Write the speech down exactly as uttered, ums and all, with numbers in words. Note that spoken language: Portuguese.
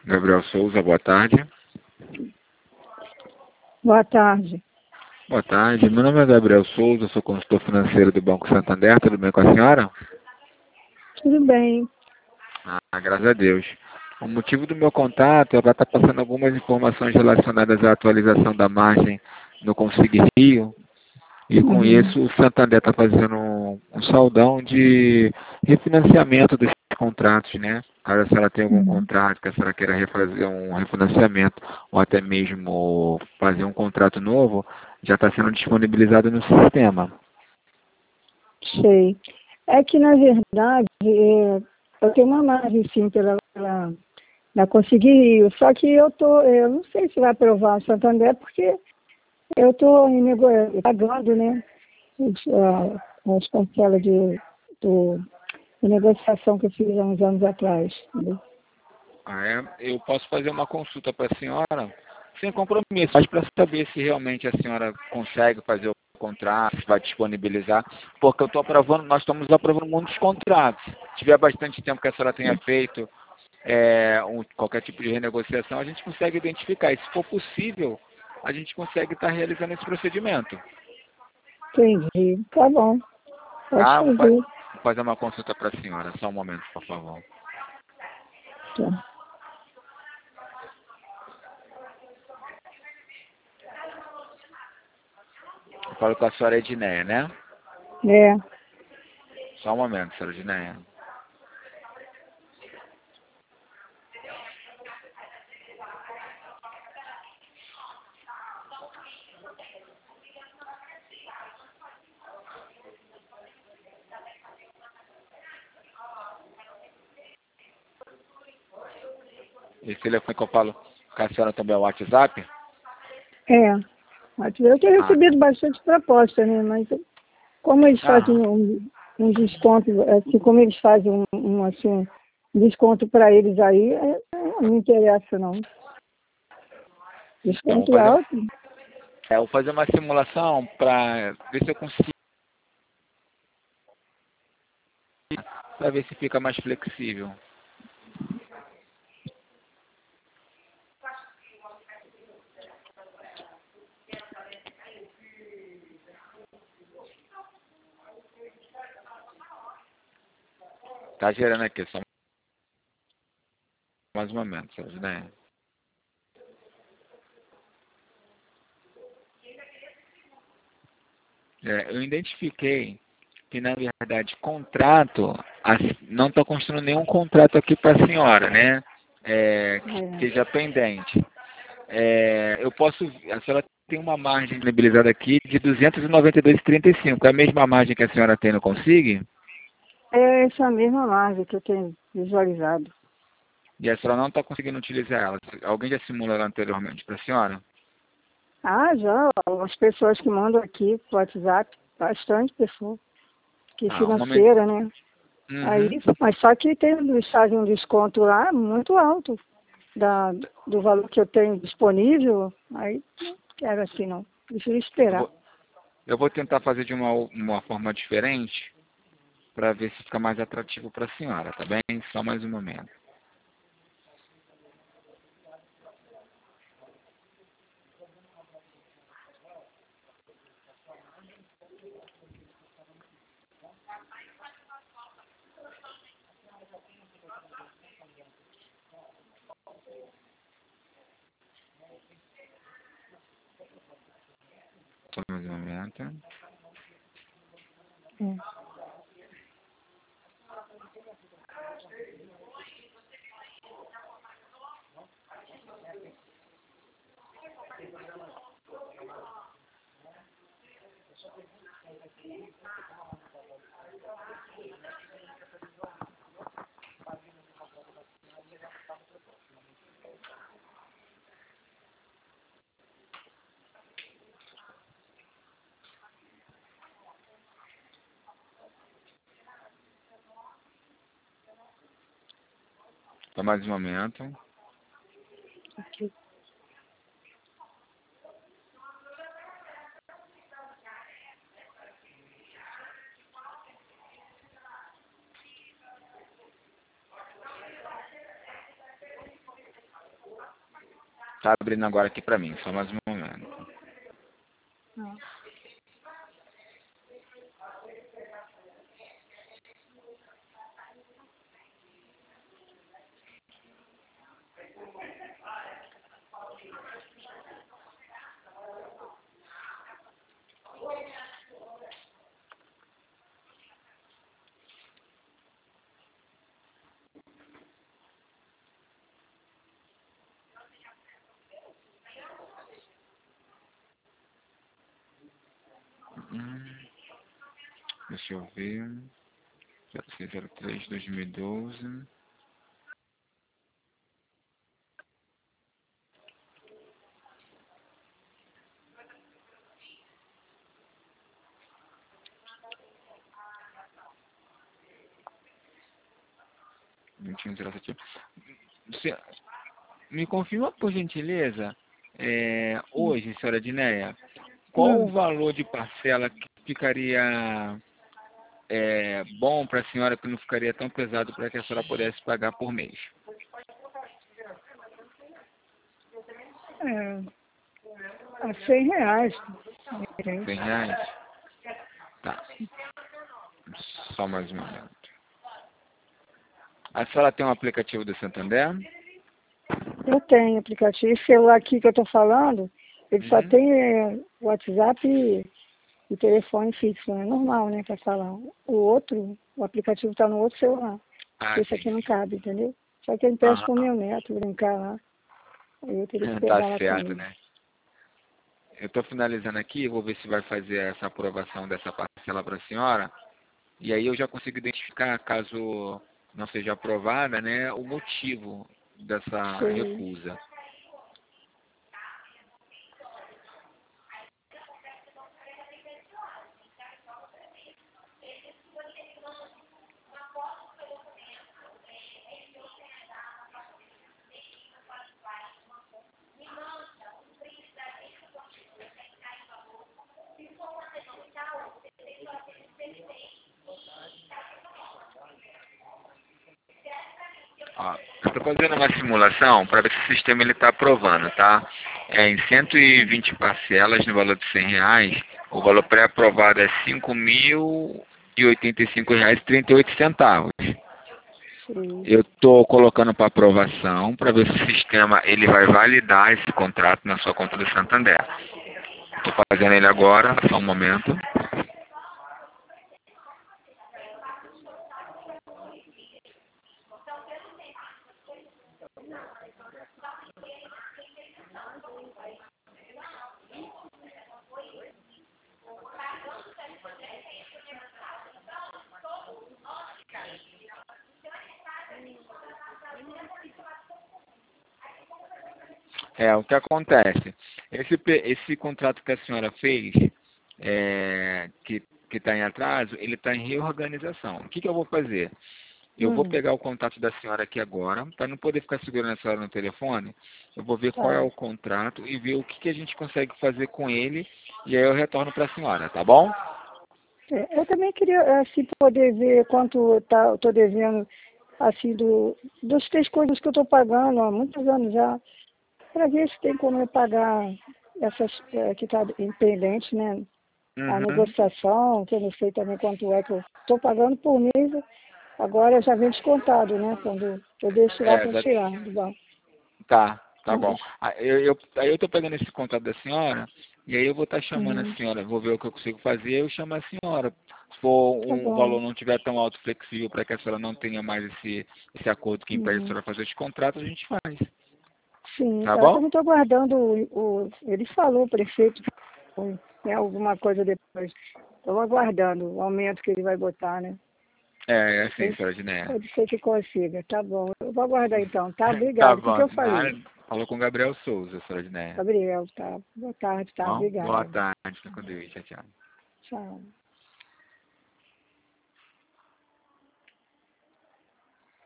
Gabriel Souza, boa tarde. Boa tarde. Boa tarde, meu nome é Gabriel Souza, sou consultor financeiro do Banco Santander, tudo bem com a senhora? Tudo bem. Ah, graças a Deus. O motivo do meu contato é para estar passando algumas informações relacionadas à atualização da margem no Consigue Rio, e com Uhum. isso o Santander está fazendo um, um saldão de refinanciamento dos contratos, né? Caso a senhora tenha algum Uhum. contrato, que a senhora queira refazer um refinanciamento ou até mesmo fazer um contrato novo, já está sendo disponibilizado no sistema. Sei. É que, na verdade, é, eu tenho uma margem, sim, pela, pela, na Conseguir Rio. Só que eu tô, eu não sei se vai aprovar o Santander, porque eu estou pagando, né, os, ah, as parcelas de, do, de negociação que eu fiz há uns anos atrás. Entendeu? Ah, é? Eu posso fazer uma consulta para a senhora sem compromisso, mas para saber se realmente a senhora consegue fazer o contrato, se vai disponibilizar, porque eu estou aprovando, nós estamos aprovando muitos contratos. Se tiver bastante tempo que a senhora tenha feito é, um, qualquer tipo de renegociação, a gente consegue identificar. E se for possível, a gente consegue estar realizando esse procedimento. Entendi. Tá bom. Pode Tá? Vou fa- fazer. vou fazer uma consulta para a senhora. Só um momento, por favor. Tá. Eu falo com a senhora Edneia, né? É. Só um momento, senhora Edneia. Esse telefone que eu falo com a senhora também é o WhatsApp? É. Mas eu tenho Ah, tá. recebido bastante proposta, né? Mas como eles fazem Aham. um, um desconto, assim, como eles fazem um, um, assim, um desconto para eles aí, é, não me interessa não. Então, vou Desconto fazer, alto, é, vou fazer uma simulação para ver se eu consigo, para ver se fica mais flexível. Tá gerando aqui, só mais um momento, senhora Edneia. É, eu identifiquei que, na verdade, contrato, as- não estou construindo nenhum contrato aqui para a senhora, né? É, que é. esteja pendente. É, eu posso, a senhora tem uma margem disponibilizada aqui de duzentos e noventa e dois vírgula trinta e cinco. É a mesma margem que a senhora tem no Consigue? É essa mesma margem que eu tenho visualizado. E a senhora não está conseguindo utilizar ela. Alguém já simulou ela anteriormente para a senhora? Ah, já, as pessoas que mandam aqui pro WhatsApp, bastante pessoa, que Ah, um momento. financeira, né? Aí, Uhum. mas só que tem, eles fazem um desconto lá muito alto da, do valor que eu tenho disponível, aí não quero assim não. Prefiro Eu esperar. vou, eu vou tentar fazer de uma, uma forma diferente para ver se fica mais atrativo para a senhora, tá bem? Só mais um momento. Só mais um momento. É. Só mais um momento. Ok. Tá abrindo agora aqui pra mim, só mais um momento. Não. Hum, deixa eu ver. zero seis zero três dois mil e doze. vinte e um zero sete. Você me confirma, por gentileza, é, hoje, senhora Dineia, qual o Hum. valor de parcela que ficaria é, bom para a senhora, que não ficaria tão pesado para que a senhora pudesse pagar por mês? É, a cem reais. cem reais? Tá. Só mais um momento. A senhora tem um aplicativo do Santander? Eu tenho aplicativo. Esse celular aqui que eu estou falando, ele só Uhum. tem é, WhatsApp e, e telefone fixo, é normal, né, para falar. O outro, o aplicativo está no outro celular. Ah, Esse sim, aqui não sim. cabe, entendeu? Só que ele pede Aham. pro meu neto brincar lá. Aí eu teria que Tá pegar lá com certo, ele. né? Eu estou finalizando aqui, vou ver se vai fazer essa aprovação dessa parcela para a senhora. E aí eu já consigo identificar, caso não seja aprovada, né, o motivo dessa Sei. recusa. Ó, eu estou fazendo uma simulação para ver se o sistema está aprovando, tá? É em cento e vinte parcelas no valor de cem reais, o valor pré-aprovado é cinco mil e oitenta e cinco reais e trinta e oito centavos. Sei. Eu estou colocando para aprovação para ver se o sistema ele vai validar esse contrato na sua conta do Santander. Estou fazendo ele agora, só um momento. É, o que acontece? Esse, pe- esse contrato que a senhora fez, é, que está em atraso, ele está em reorganização. O que, que eu vou fazer? Eu vou Hum, pegar o contato da senhora aqui agora, para não poder ficar segurando a senhora no telefone. Eu vou ver qual é tá. o contrato e ver o que, que a gente consegue fazer com ele, e aí eu retorno para a senhora, tá bom? É, eu também queria, assim, poder ver quanto tá, eu estou devendo, assim, do, das três coisas que eu estou pagando há muitos anos já, para ver se tem como eu pagar essas é, que está pendente, né? A Uhum. negociação, que eu não sei também quanto é que eu estou pagando por mês, agora já vem descontado, né? Quando eu deixo lá É, para exa- tirar do banco. tá, tá bom. Ah, Eu, eu, aí eu tô pegando esse contato da senhora, e aí eu vou estar chamando a Uhum, senhora, vou ver o que eu consigo fazer, eu chamo a senhora. Se for tá um bom. valor não tiver tão alto flexível para que a senhora não tenha mais esse, esse acordo que impede a Uhum. senhora fazer esse contrato, a gente faz. Sim, Tá eu bom? também estou aguardando o, o. Ele falou, o prefeito, né, alguma coisa depois. Estou aguardando o aumento que ele vai botar, né? É, é assim, Pode senhora Dinéia. pode ser que consiga, tá bom. Eu vou aguardar então, tá? Tá Obrigado. O que, que bom. eu Nada, falei? falou com o Gabriel Souza, senhora Dinéia. Gabriel, tá? Boa tarde, tá? Bom, boa Obrigada. tarde, fica com Deus, tchau, tchau. Tchau.